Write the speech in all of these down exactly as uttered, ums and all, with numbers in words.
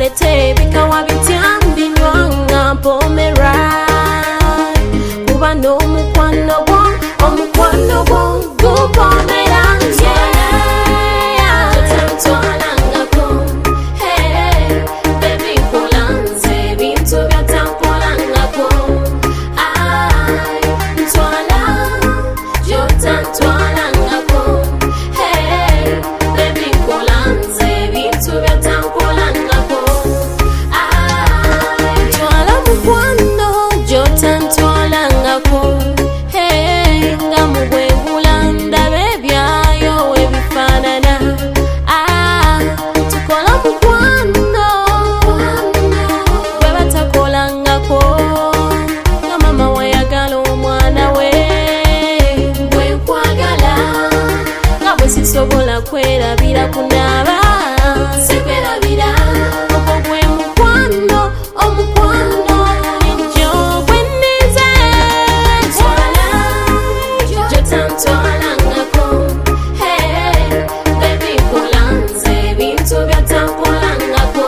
bete bikawa bityambi nywanga pomera kuba no mukwano gwo omukwano gwo gupomera sobola kwerabira kunaba sekwerabira okwo gwe mukwano omukwano njo gwenize twala gyotantwala ngako hey baby kolanze bintu byatampola ngako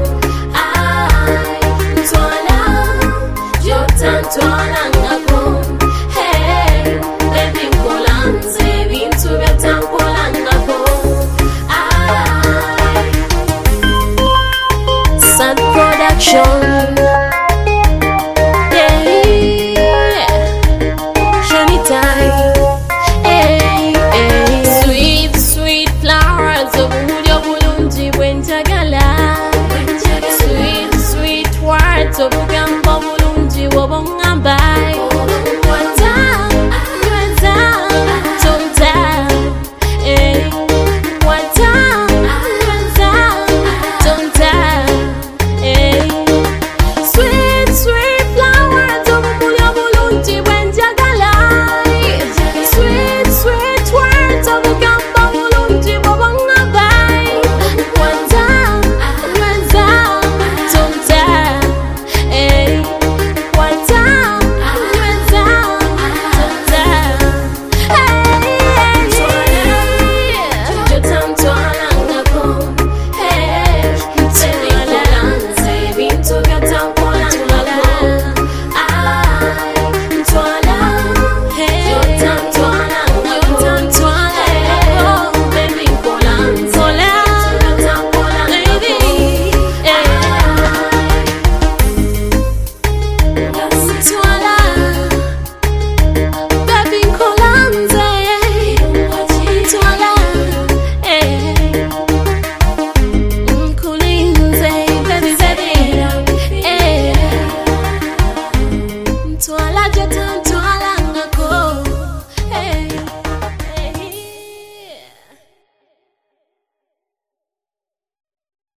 ay twala gyotantwala ngako hey baby kolanze bintu byatampola Production.